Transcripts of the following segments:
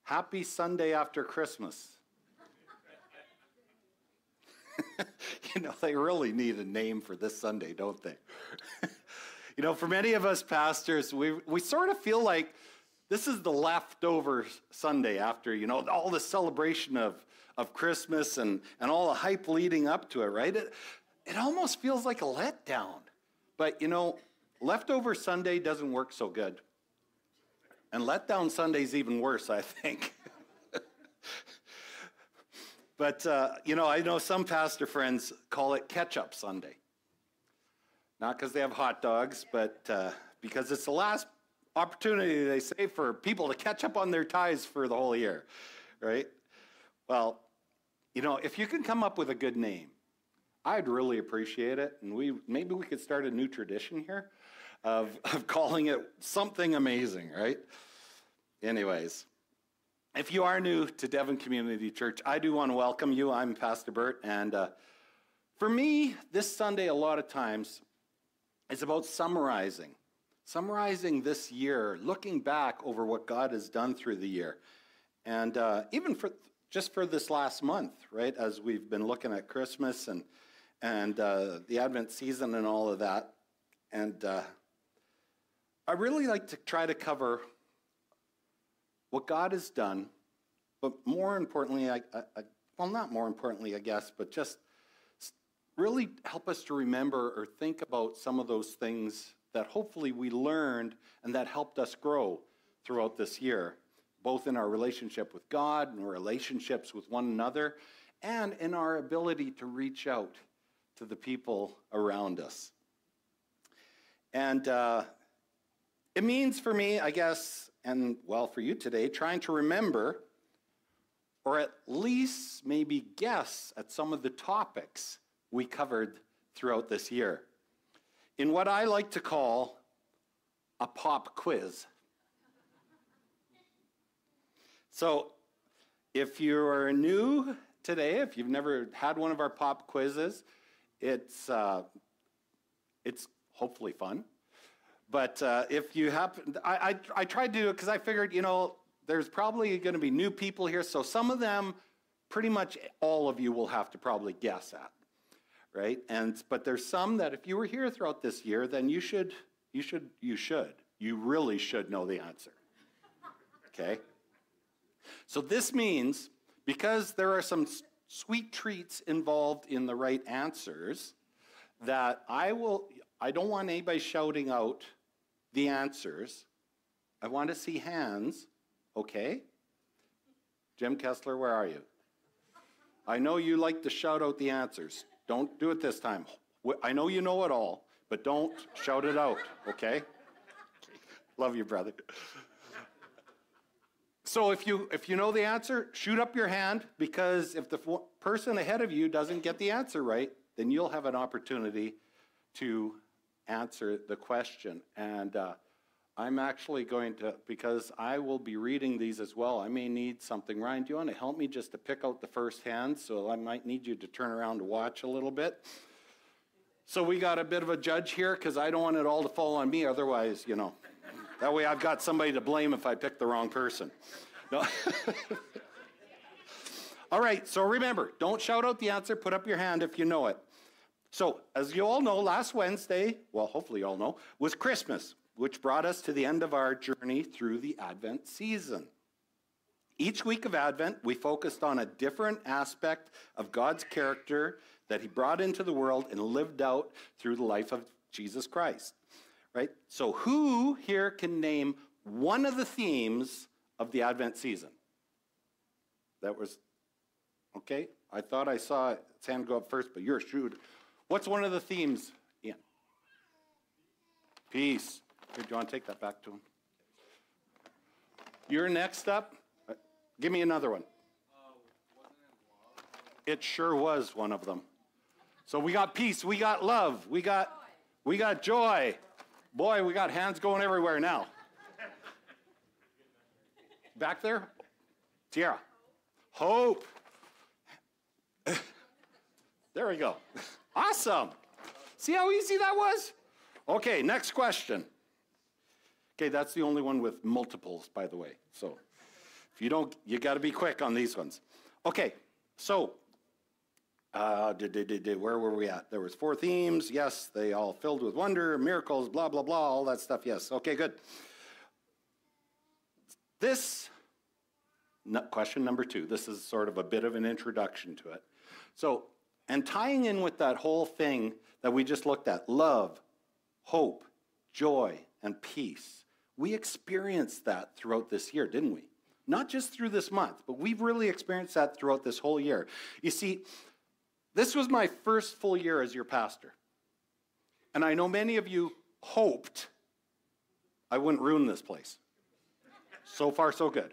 Happy Sunday after Christmas. You know, they really need a name for this Sunday, don't they? You know, for many of us pastors, we sort of feel like this is the leftover Sunday after, you know, all the celebration of Christmas and all the hype leading up to it, right? It almost feels like a letdown. But, you know, leftover Sunday doesn't work so good. And letdown Sunday's even worse, I think. But, you know, I know some pastor friends call it Ketchup Sunday. Not because they have hot dogs, but because it's the last opportunity, they say, for people to catch up on their tithes for the whole year, right? Well, you know, if you can come up with a good name, I'd really appreciate it. And maybe we could start a new tradition here of calling it something amazing, right? Anyways. If you are new to Devon Community Church, I do want to welcome you. I'm Pastor Bert, and for me, this Sunday a lot of times is about summarizing this year, looking back over what God has done through the year, and even just for this last month, right, as we've been looking at Christmas and the Advent season and all of that, and I really like to try to cover what God has done, but more importantly, well, not more importantly, I guess, but just really help us to remember or think about some of those things that hopefully we learned and that helped us grow throughout this year, both in our relationship with God and our relationships with one another, and in our ability to reach out to the people around us. And it means for me, I guess, and, well, for you today, trying to remember or at least maybe guess at some of the topics we covered throughout this year in what I like to call a pop quiz. So if you're new today, if you've never had one of our pop quizzes, it's hopefully fun. But if you happen, I tried to do it because I figured, you know, there's probably going to be new people here, so some of them, pretty much all of you will have to probably guess at, right? But there's some that if you were here throughout this year, then you really should know the answer, okay? So this means, because there are some sweet treats involved in the right answers, that I don't want anybody shouting out the answers. I want to see hands, okay? Jim Kessler, where are you? I know you like to shout out the answers. Don't do it this time. I know you know it all, but don't shout it out, okay? Love you, brother. So if you know the answer, shoot up your hand, because if the person ahead of you doesn't get the answer right, then you'll have an opportunity to answer the question. And I'm actually going to, because I will be reading these as well, I may need something. Ryan, do you want to help me just to pick out the first hand? So I might need you to turn around to watch a little bit. So we got a bit of a judge here, because I don't want it all to fall on me. Otherwise, you know, that way I've got somebody to blame if I pick the wrong person. No. All right, so remember, don't shout out the answer. Put up your hand if you know it. So, as you all know, last Wednesday, well, hopefully you all know, was Christmas, which brought us to the end of our journey through the Advent season. Each week of Advent, we focused on a different aspect of God's character that he brought into the world and lived out through the life of Jesus Christ, right? So who here can name one of the themes of the Advent season? That was, okay, I thought I saw his hand go up first, but you're shrewd. What's one of the themes, Ian? Peace. Here, do you want to take that back to him? You're next up. Give me another one. It sure was one of them. So we got peace, we got love, we got joy. Boy, we got hands going everywhere now. Back there? Tiara. Hope. There we go. Awesome. See how easy that was? Okay, next question. Okay, that's the only one with multiples, by the way. So If you don't, you got to be quick on these ones. Okay, so where were we at? There was 4 themes. Yes, they all filled with wonder, miracles, blah, blah, blah, all that stuff. Yes, okay, good. This, question number 2, this is sort of a bit of an introduction to it. So, and tying in with that whole thing that we just looked at, love, hope, joy, and peace. We experienced that throughout this year, didn't we? Not just through this month, but we've really experienced that throughout this whole year. You see, this was my first full year as your pastor. And I know many of you hoped I wouldn't ruin this place. So far, so good.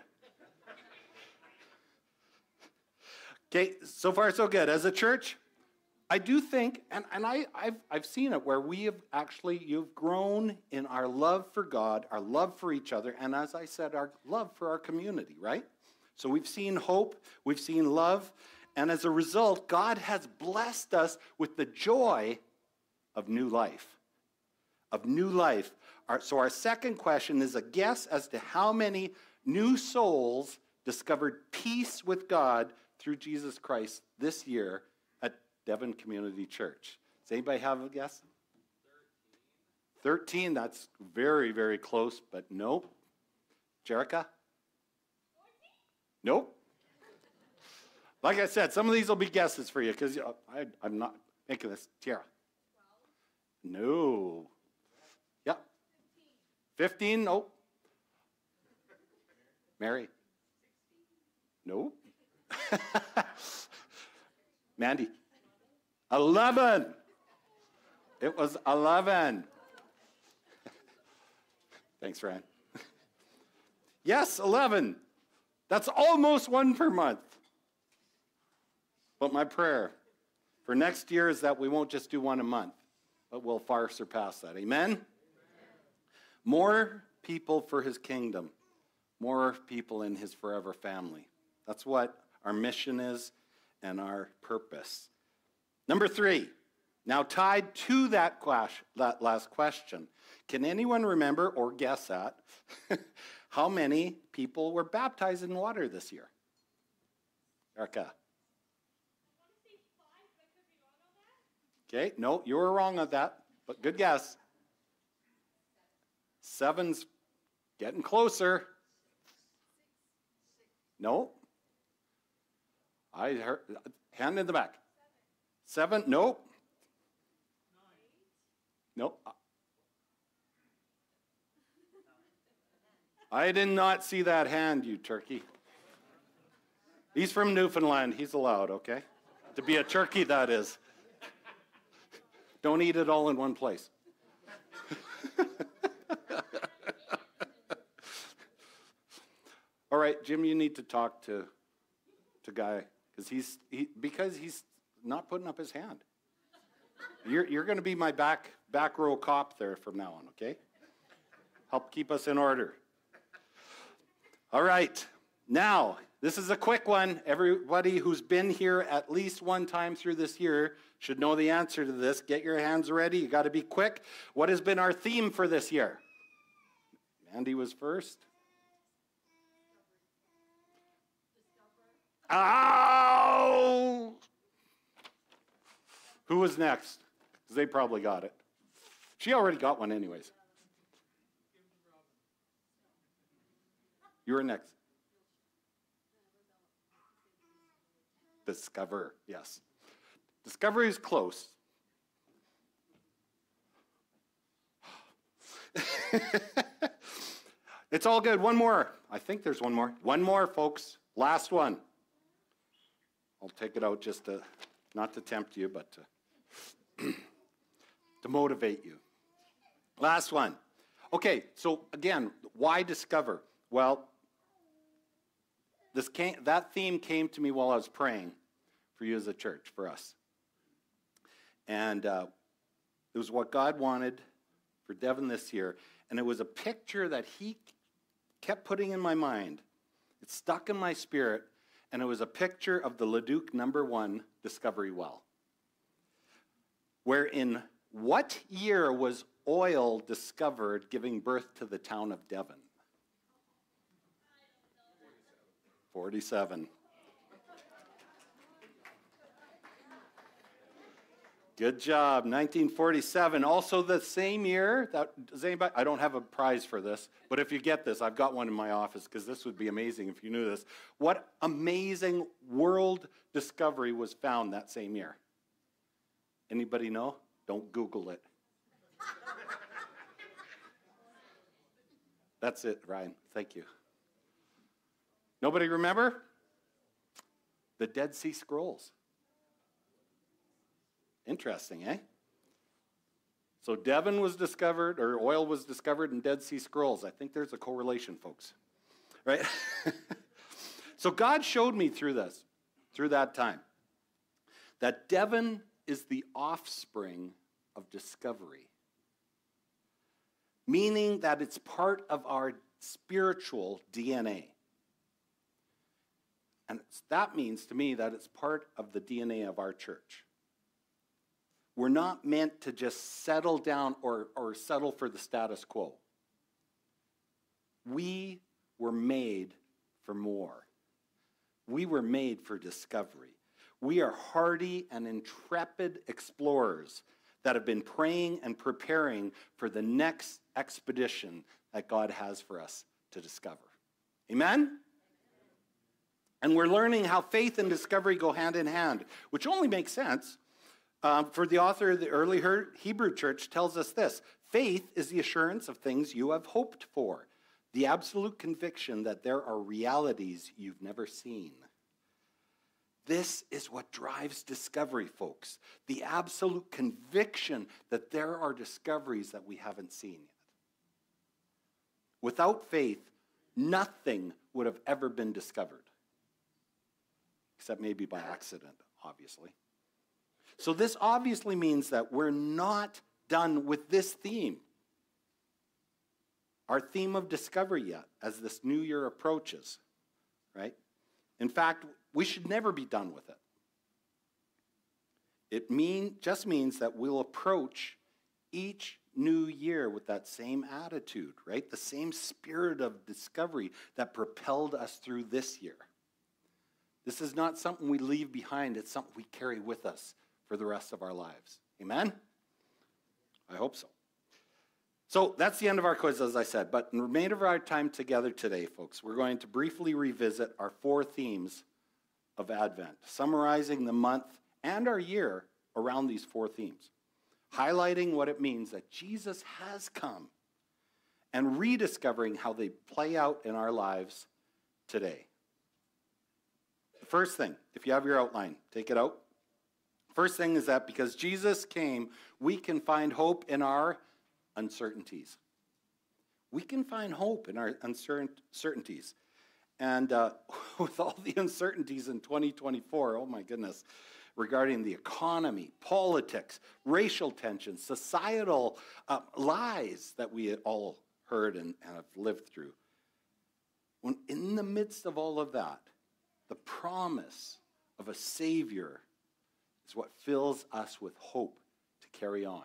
Okay, so far, so good. As a church, I do think, and I've seen it, where you've grown in our love for God, our love for each other, and as I said, our love for our community, right? So we've seen hope, we've seen love, and as a result, God has blessed us with the joy of new life. Of new life. So our second question is a guess as to how many new souls discovered peace with God through Jesus Christ this year at Devon Community Church. Does anybody have a guess? 13, that's very, very close, but nope. Jerica? Nope. Like I said, some of these will be guesses for you because I'm not making this. Tiara? No. Yeah. 15? Nope. Mary? Nope. Mandy? 11. It was 11. Thanks, Fran. Yes, 11. That's almost one per month. But my prayer for next year is that we won't just do one a month, but we'll far surpass that. Amen? More people for his kingdom. More people in his forever family. That's what our mission is and our purpose. Number 3, now tied to that last question, can anyone remember or guess at how many people were baptized in water this year? Erica? Okay, no, you were wrong on that, but good guess. 7's getting closer. No. I heard, hand in the back. 7, nope. Nope. I did not see that hand, you turkey. He's from Newfoundland. He's allowed, okay? To be a turkey, that is. Don't eat it all in one place. All right, Jim, you need to talk to Guy because he's not putting up his hand. You're going to be my back row cop there from now on, okay? Help keep us in order. All right, now this is a quick one. Everybody who's been here at least one time through this year should know the answer to this. Get your hands ready. You got to be quick. What has been our theme for this year? Andy was first. Ow! Who was next? Because they probably got it. She already got one anyways. You were next. Discover, yes. Discovery is close. It's all good. One more. I think there's one more. One more, folks. Last one. I'll take it out just to, not to tempt you, but to motivate you. Last one. Okay, so again, why discover? Well, that theme came to me while I was praying for you as a church, for us. And it was what God wanted for Devon this year. And it was a picture that he kept putting in my mind. It stuck in my spirit. And it was a picture of the Leduc #1 discovery well. Where in what year was oil discovered giving birth to the town of Devon? 47. Good job, 1947. Also the same year, does anybody, I don't have a prize for this, but if you get this, I've got one in my office because this would be amazing if you knew this. What amazing world discovery was found that same year? Anybody know? Don't Google it. That's it, Ryan. Thank you. Nobody remember? The Dead Sea Scrolls. Interesting, eh? So Devon was discovered, or oil was discovered in Dead Sea Scrolls. I think there's a correlation, folks. Right? So God showed me through that time, that Devon is the offspring of discovery. Meaning that it's part of our spiritual DNA. And that means to me that it's part of the DNA of our church. We're not meant to just settle down or settle for the status quo. We were made for more. We were made for discovery. We are hardy and intrepid explorers that have been praying and preparing for the next expedition that God has for us to discover. Amen? And we're learning how faith and discovery go hand in hand, which only makes sense. For the author of the early Hebrew church tells us this: faith is the assurance of things you have hoped for, the absolute conviction that there are realities you've never seen. This is what drives discovery, folks. The absolute conviction that there are discoveries that we haven't seen yet. Without faith, nothing would have ever been discovered. Except maybe by accident, obviously. So this obviously means that we're not done with this theme, our theme of discovery yet, as this new year approaches, right? In fact, we should never be done with it. It just means that we'll approach each new year with that same attitude, right? The same spirit of discovery that propelled us through this year. This is not something we leave behind. It's something we carry with us for the rest of our lives. Amen? I hope so. So that's the end of our quiz, as I said. But in the remainder of our time together today, folks, we're going to briefly revisit our 4 themes of Advent, summarizing the month and our year around these 4 themes, highlighting what it means that Jesus has come and rediscovering how they play out in our lives today. The first thing, if you have your outline, take it out. First thing is that because Jesus came, we can find hope in our uncertainties. We can find hope in our uncertainties. And with all the uncertainties in 2024, oh my goodness, regarding the economy, politics, racial tensions, societal lies that we had all heard and have lived through. When in the midst of all of that, the promise of a Savior is what fills us with hope to carry on.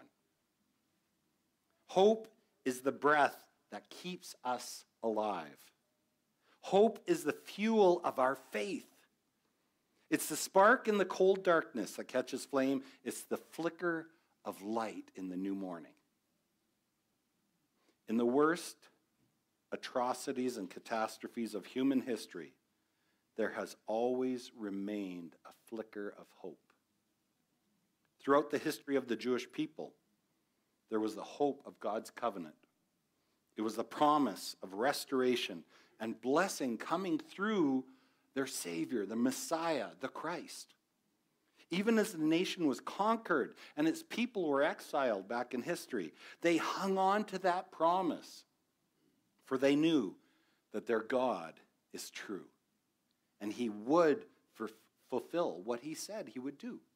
Hope is the breath that keeps us alive. Hope is the fuel of our faith. It's the spark in the cold darkness that catches flame. It's the flicker of light in the new morning. In the worst atrocities and catastrophes of human history, there has always remained a flicker of hope. Throughout the history of the Jewish people, there was the hope of God's covenant. It was the promise of restoration and blessing coming through their Savior, the Messiah, the Christ. Even as the nation was conquered and its people were exiled back in history, they hung on to that promise, for they knew that their God is true, and he would fulfill what he said he would do.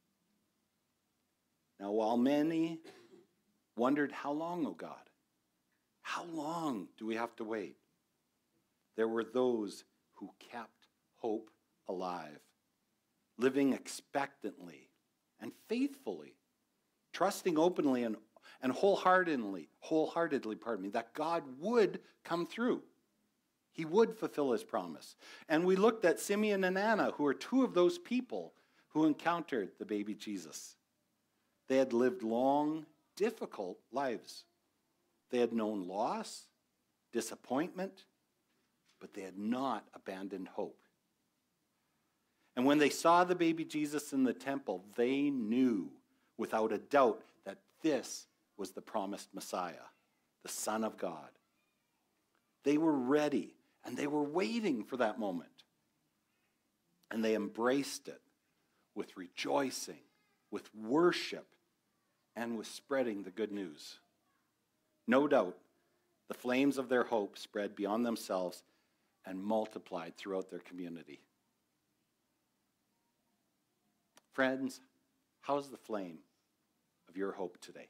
Now, while many wondered, how long, O God? How long do we have to wait? There were those who kept hope alive, living expectantly and faithfully, trusting openly and wholeheartedly, that God would come through. He would fulfill his promise. And we looked at Simeon and Anna, who are two of those people who encountered the baby Jesus. They had lived long, difficult lives. They had known loss, disappointment, but they had not abandoned hope. And when they saw the baby Jesus in the temple, they knew without a doubt that this was the promised Messiah, the Son of God. They were ready, and they were waiting for that moment. And they embraced it with rejoicing, with worship, and with spreading the good news. No doubt, the flames of their hope spread beyond themselves and multiplied throughout their community. Friends, how's the flame of your hope today?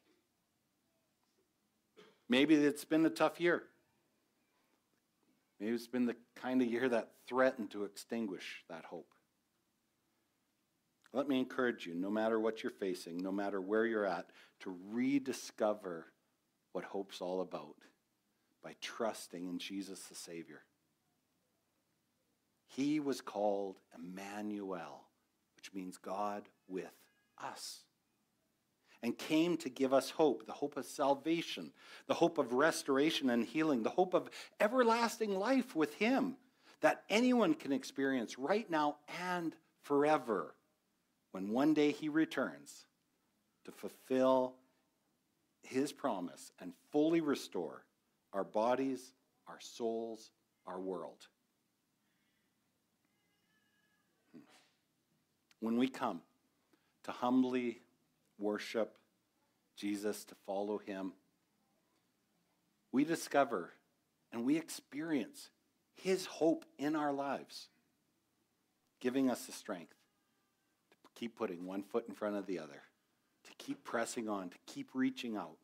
Maybe it's been a tough year. Maybe it's been the kind of year that threatened to extinguish that hope. Let me encourage you, no matter what you're facing, no matter where you're at, to rediscover what hope's all about by trusting in Jesus the Savior. He was called Emmanuel, which means God with us, and came to give us hope, the hope of salvation, the hope of restoration and healing, the hope of everlasting life with him that anyone can experience right now and forever when one day he returns to fulfill his promise and fully restore our bodies, our souls, our world. When we come to humbly worship Jesus, to follow him, we discover and we experience his hope in our lives, giving us the strength to keep putting one foot in front of the other, to keep pressing on, to keep reaching out.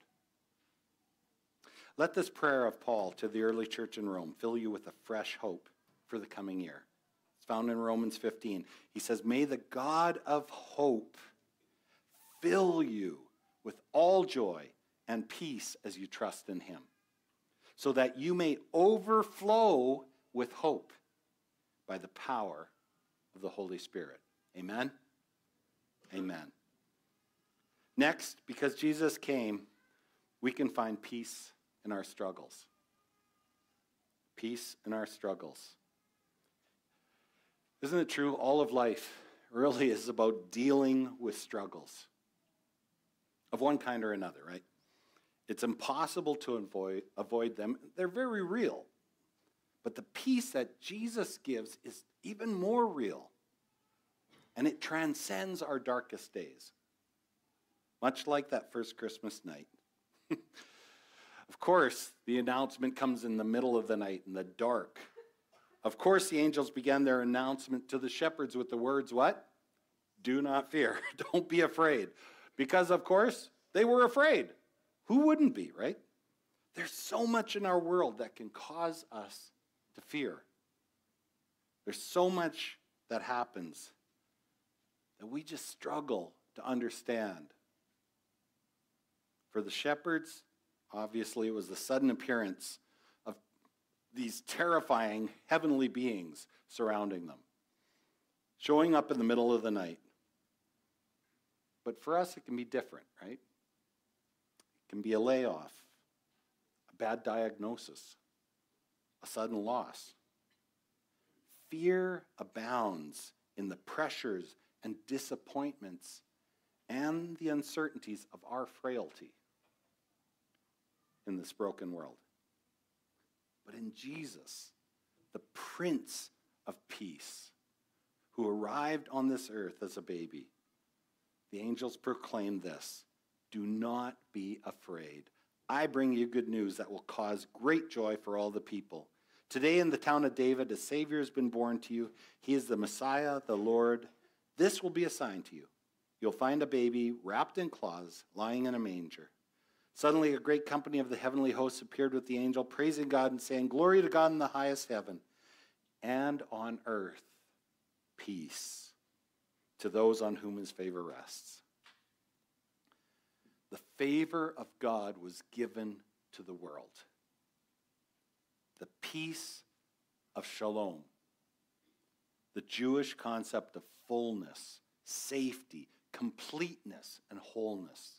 Let this prayer of Paul to the early church in Rome fill you with a fresh hope for the coming year. It's found in Romans 15. He says, "May the God of hope fill you with all joy and peace as you trust in him, so that you may overflow with hope by the power of the Holy Spirit." Amen? Amen. Next, because Jesus came, we can find peace in our struggles. Peace in our struggles. Isn't it true? All of life really is about dealing with struggles of one kind or another, right? It's impossible to avoid them. They're very real. But the peace that Jesus gives is even more real. And it transcends our darkest days. Much like that first Christmas night. Of course, the announcement comes in the middle of the night, in the dark. Of course, the angels began their announcement to the shepherds with the words, what? Do not fear. Don't be afraid. Because, of course, they were afraid. Who wouldn't be, right? There's so much in our world that can cause us to fear. There's so much that happens that we just struggle to understand. For the shepherds, obviously, it was the sudden appearance of these terrifying heavenly beings surrounding them, showing up in the middle of the night. But for us, it can be different, right? It can be a layoff, a bad diagnosis, a sudden loss. Fear abounds in the pressures and disappointments and the uncertainties of our frailty in this broken world. But in Jesus, the Prince of Peace, who arrived on this earth as a baby, the angels proclaimed this: "Do not be afraid. I bring you good news that will cause great joy for all the people. Today in the town of David, a Savior has been born to you. He is the Messiah, the Lord. This will be a sign to you. You'll find a baby wrapped in cloths, lying in a manger." Suddenly a great company of the heavenly hosts appeared with the angel, praising God and saying, "Glory to God in the highest heaven, and on earth peace to those on whom his favor rests." The favor of God was given to the world. The peace of shalom, the Jewish concept of fullness, safety, completeness, and wholeness.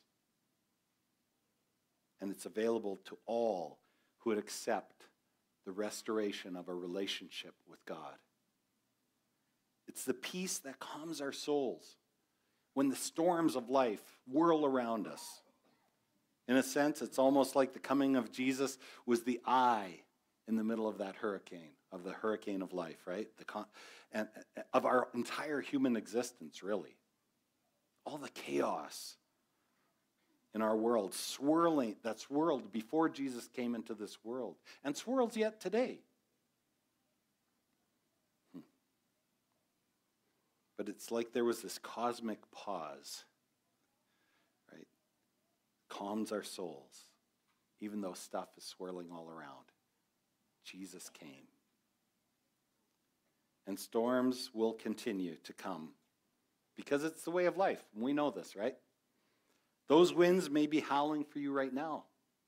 And it's available to all who would accept the restoration of a relationship with God. It's the peace that calms our souls when the storms of life whirl around us. In a sense, it's almost like the coming of Jesus was the eye in the middle of that hurricane, of the hurricane of life, right? And of our entire human existence, really. All the chaos in our world, that swirled before Jesus came into this world, and swirls yet today. But it's like there was this cosmic pause, right? Calms our souls, even though stuff is swirling all around. Jesus came. And storms will continue to come because it's the way of life. We know this, right? Those winds may be howling for you right now.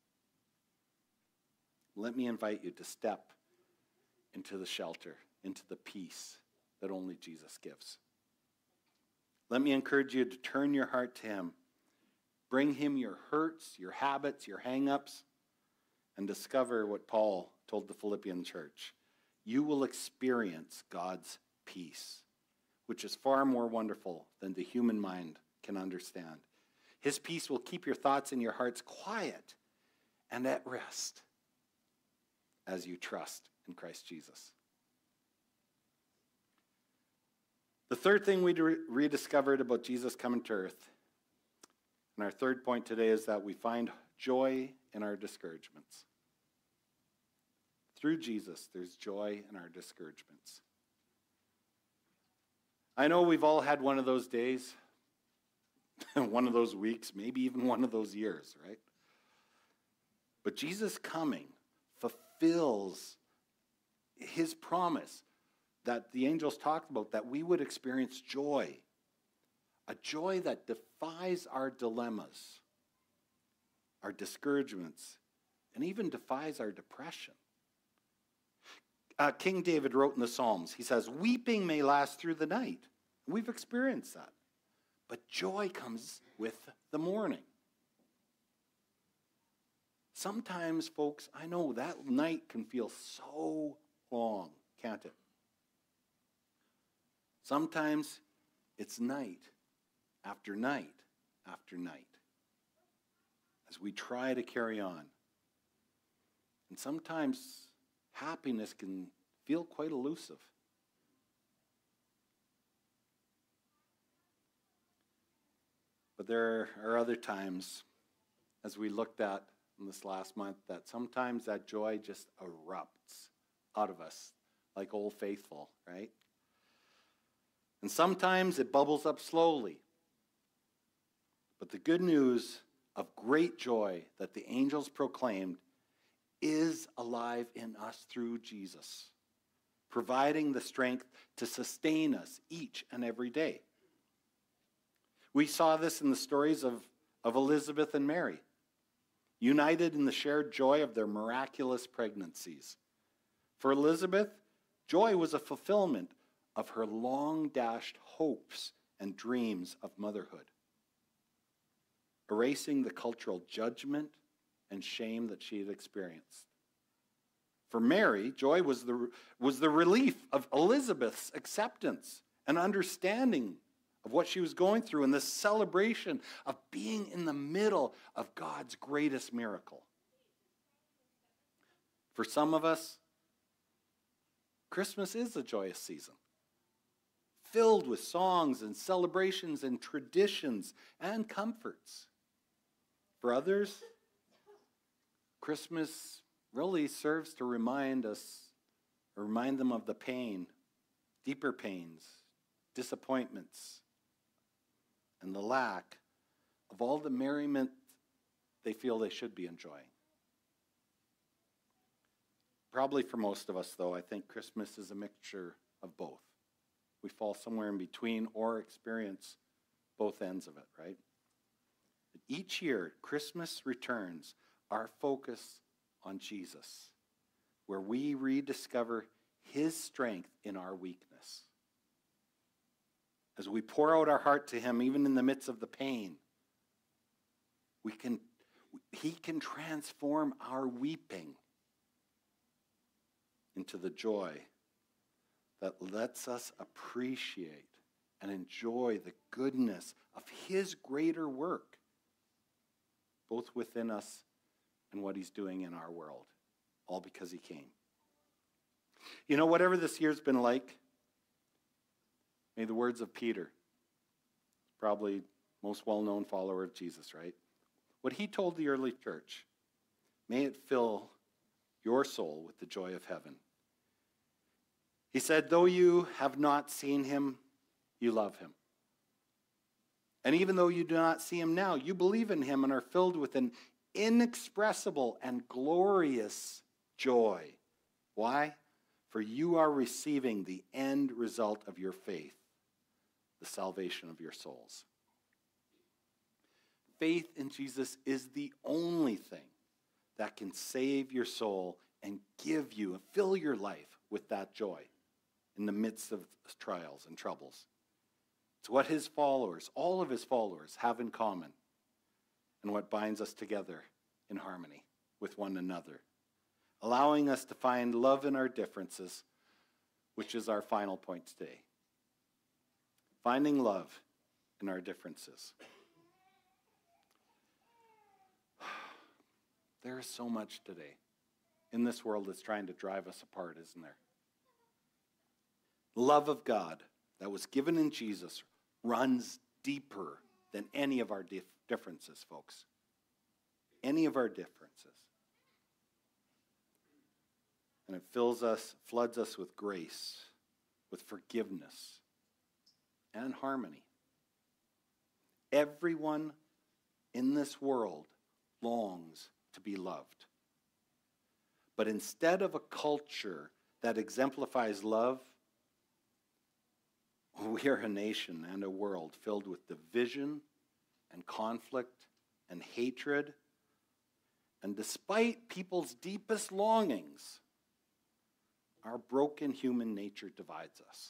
Let me invite you to step into the shelter, into the peace that only Jesus gives. Let me encourage you to turn your heart to him. Bring him your hurts, your habits, your hang-ups, and discover what Paul told the Philippian church. You will experience God's peace, which is far more wonderful than the human mind can understand. His peace will keep your thoughts and your hearts quiet and at rest as you trust in Christ Jesus. The third thing we rediscovered about Jesus coming to earth, and our third point today, is that we find joy in our discouragements. Through Jesus, there's joy in our discouragements. I know we've all had one of those days, one of those weeks, maybe even one of those years, right? But Jesus coming fulfills his promise that the angels talked about, that we would experience joy, a joy that defies our dilemmas, our discouragements, and even defies our depression. King David wrote in the Psalms, he says, weeping may last through the night. We've experienced that. But joy comes with the morning. Sometimes, folks, I know that night can feel so long, can't it? Sometimes it's night after night after night as we try to carry on. And sometimes happiness can feel quite elusive. But there are other times, as we looked at in this last month, that sometimes that joy just erupts out of us like Old Faithful, right? And sometimes it bubbles up slowly. But the good news of great joy that the angels proclaimed is alive in us through Jesus, providing the strength to sustain us each and every day. We saw this in the stories of Elizabeth and Mary, united in the shared joy of their miraculous pregnancies. For Elizabeth, joy was a fulfillment of her long-dashed hopes and dreams of motherhood, erasing the cultural judgment and shame that she had experienced. For Mary, joy was the relief of Elizabeth's acceptance and understanding of what she was going through, and this celebration of being in the middle of God's greatest miracle. For some of us, Christmas is a joyous season, filled with songs and celebrations and traditions and comforts. For others, Christmas really serves to remind them of the pain, deeper pains, disappointments, and the lack of all the merriment they feel they should be enjoying. Probably for most of us, though, I think Christmas is a mixture of both. We fall somewhere in between or experience both ends of it, right? But each year, Christmas returns our focus on Jesus, where we rediscover his strength in our weakness. As we pour out our heart to him, even in the midst of the pain, he can transform our weeping into the joy that lets us appreciate and enjoy the goodness of his greater work, both within us and what he's doing in our world, all because he came. You know, whatever this year's been like, may the words of Peter, probably most well-known follower of Jesus, right? What he told the early church, may it fill your soul with the joy of heaven. He said, though you have not seen him, you love him. And even though you do not see him now, you believe in him and are filled with an inexpressible and glorious joy. Why? For you are receiving the end result of your faith, the salvation of your souls. Faith in Jesus is the only thing that can save your soul and give you and fill your life with that joy in the midst of trials and troubles. It's what his followers, all of his followers, have in common and what binds us together in harmony with one another, allowing us to find love in our differences, which is our final point today. Finding love in our differences. There is so much today in this world that's trying to drive us apart, isn't there? The love of God that was given in Jesus runs deeper than any of our differences, folks. Any of our differences. And it fills us, floods us with grace, with forgiveness, and harmony. Everyone in this world longs to be loved. But instead of a culture that exemplifies love, we are a nation and a world filled with division and conflict and hatred. And despite people's deepest longings, our broken human nature divides us.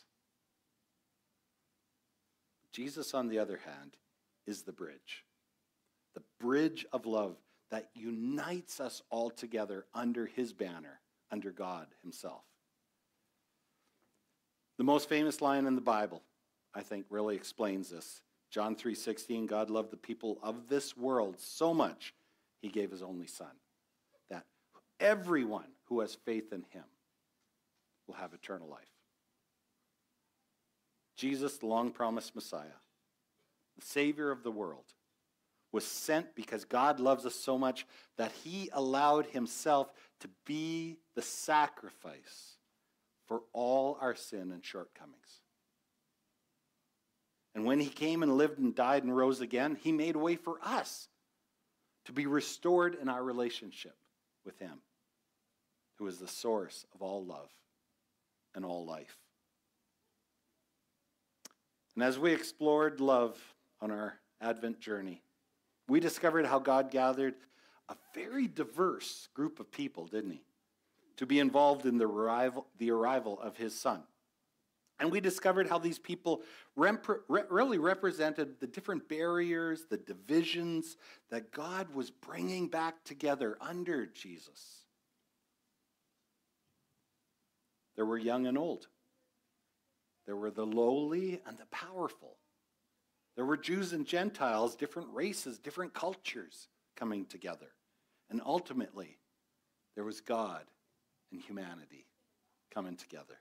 Jesus, on the other hand, is the bridge of love that unites us all together under his banner, under God himself. The most famous line in the Bible, I think, really explains this. John 3:16, God loved the people of this world so much, he gave his only son, that everyone who has faith in him will have eternal life. Jesus, the long-promised Messiah, the Savior of the world, was sent because God loves us so much that he allowed himself to be the sacrifice for all our sin and shortcomings. And when he came and lived and died and rose again, he made a way for us to be restored in our relationship with him, who is the source of all love and all life. And as we explored love on our Advent journey, we discovered how God gathered a very diverse group of people, didn't he? To be involved in the arrival of his son. And we discovered how these people really represented the different barriers, the divisions that God was bringing back together under Jesus. There were young and old. There were the lowly and the powerful. There were Jews and Gentiles, different races, different cultures coming together. And ultimately, there was God and humanity coming together.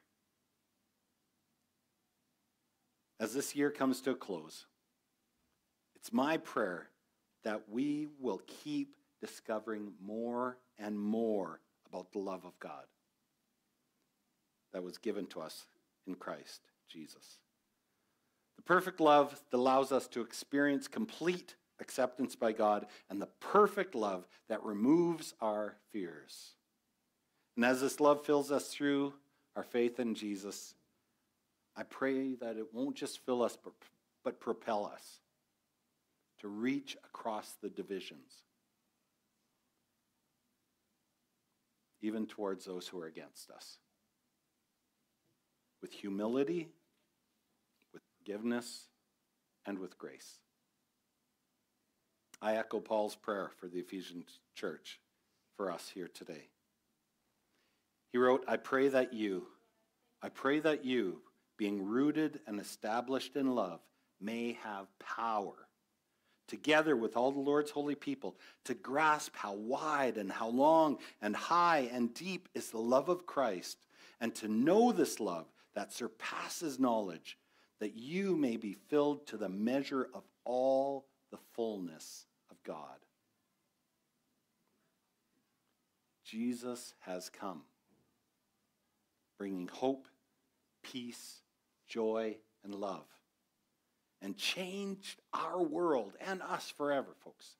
As this year comes to a close, it's my prayer that we will keep discovering more and more about the love of God that was given to us in Christ Jesus. The perfect love that allows us to experience complete acceptance by God, and the perfect love that removes our fears. And as this love fills us through our faith in Jesus, I pray that it won't just fill us, but propel us to reach across the divisions, even towards those who are against us. with humility, with forgiveness, and with grace. I echo Paul's prayer for the Ephesian church, for us here today. He wrote, I pray that you, being rooted and established in love, may have power, together with all the Lord's holy people, to grasp how wide and how long and high and deep is the love of Christ, and to know this love that surpasses knowledge, that you may be filled to the measure of all the fullness of God. Jesus has come, bringing hope, peace, joy, and love, and changed our world and us forever, folks.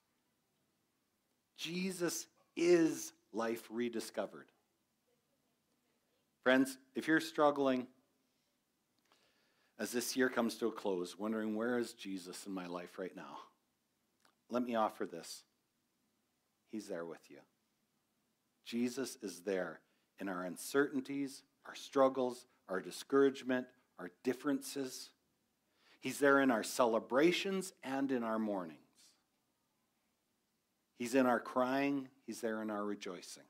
Jesus is life rediscovered. Friends, if you're struggling as this year comes to a close, wondering where is Jesus in my life right now, let me offer this. He's there with you. Jesus is there in our uncertainties, our struggles, our discouragement, our differences. He's there in our celebrations and in our mournings. He's in our crying. He's there in our rejoicing.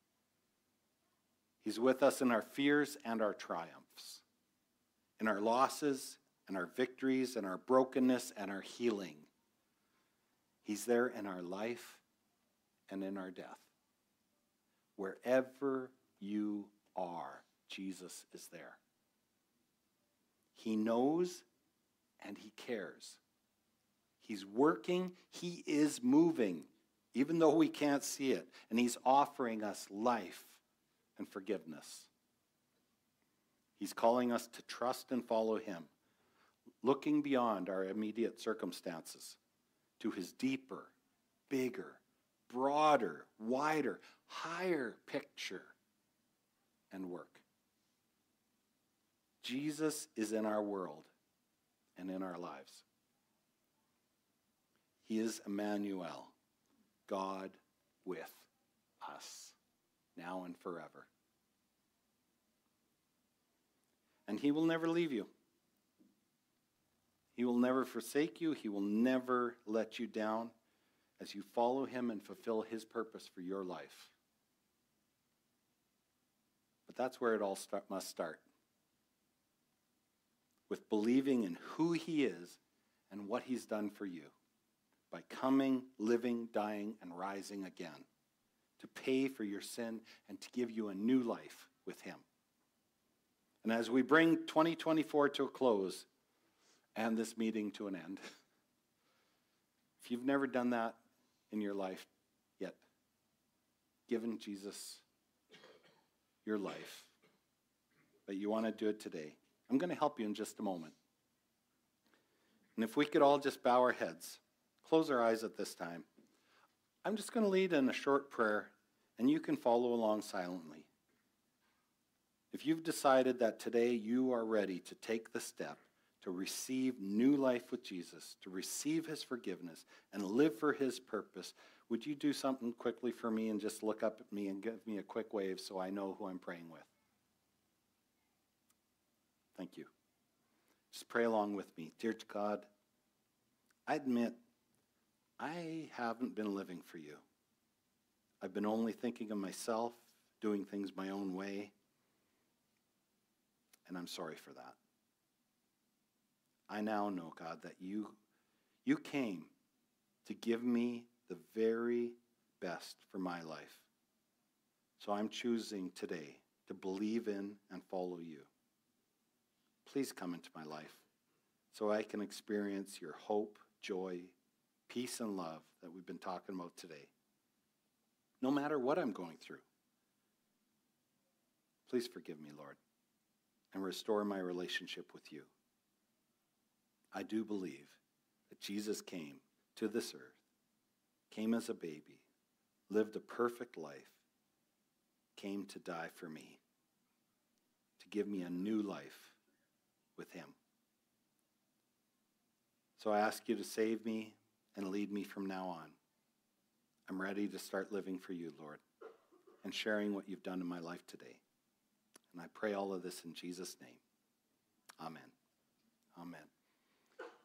He's with us in our fears and our triumphs, in our losses and our victories and our brokenness and our healing. He's there in our life and in our death. Wherever you are, Jesus is there. He knows and he cares. He's working, he is moving, even though we can't see it. And he's offering us life and forgiveness. He's calling us to trust and follow him, looking beyond our immediate circumstances to his deeper, bigger, broader, wider, higher picture and work. Jesus is in our world and in our lives. He is Emmanuel, God with us, now and forever. And he will never leave you. He will never forsake you. He will never let you down as you follow him and fulfill his purpose for your life. But that's where it all must start. With believing in who he is and what he's done for you by coming, living, dying, and rising again to pay for your sin and to give you a new life with him. And as we bring 2024 to a close and this meeting to an end, if you've never done that in your life yet, given Jesus your life, but you want to do it today, I'm going to help you in just a moment. And if we could all just bow our heads, close our eyes at this time. I'm just going to lead in a short prayer, and you can follow along silently. If you've decided that today you are ready to take the step to receive new life with Jesus, to receive his forgiveness, and live for his purpose, would you do something quickly for me and just look up at me and give me a quick wave so I know who I'm praying with? Thank you. Just pray along with me. Dear God, I admit I haven't been living for you. I've been only thinking of myself, doing things my own way, and I'm sorry for that. I now know, God, that you came to give me the very best for my life. So I'm choosing today to believe in and follow you. Please come into my life so I can experience your hope, joy, peace, and love that we've been talking about today. No matter what I'm going through. Please forgive me, Lord, and restore my relationship with you. I do believe that Jesus came to this earth, came as a baby, lived a perfect life, came to die for me, to give me a new life with him. So I ask you to save me and lead me from now on. I'm ready to start living for you, Lord, and sharing what you've done in my life today. And I pray all of this in Jesus' name.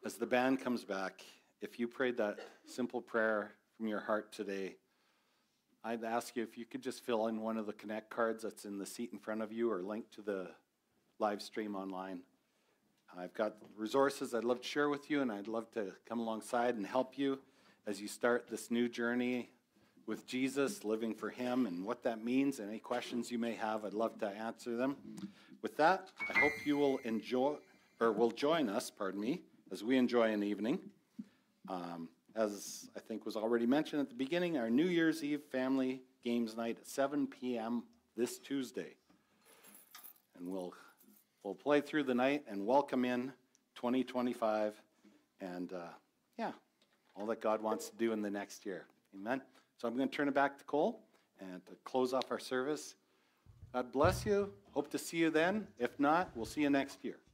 As the band comes back, if you prayed that simple prayer from your heart today, I'd ask you if you could just fill in one of the Connect cards that's in the seat in front of you or link to the live stream online. I've got resources I'd love to share with you, and I'd love to come alongside and help you as you start this new journey with Jesus, living for him, and what that means. Any questions you may have, I'd love to answer them. With that, I hope you will join us, as we enjoy an evening. As I think was already mentioned at the beginning, our New Year's Eve family games night at 7 p.m. this Tuesday. And we'll play through the night and welcome in 2025 and, all that God wants to do in the next year. Amen. So I'm going to turn it back to Cole and to close off our service. God bless you. Hope to see you then. If not, we'll see you next year.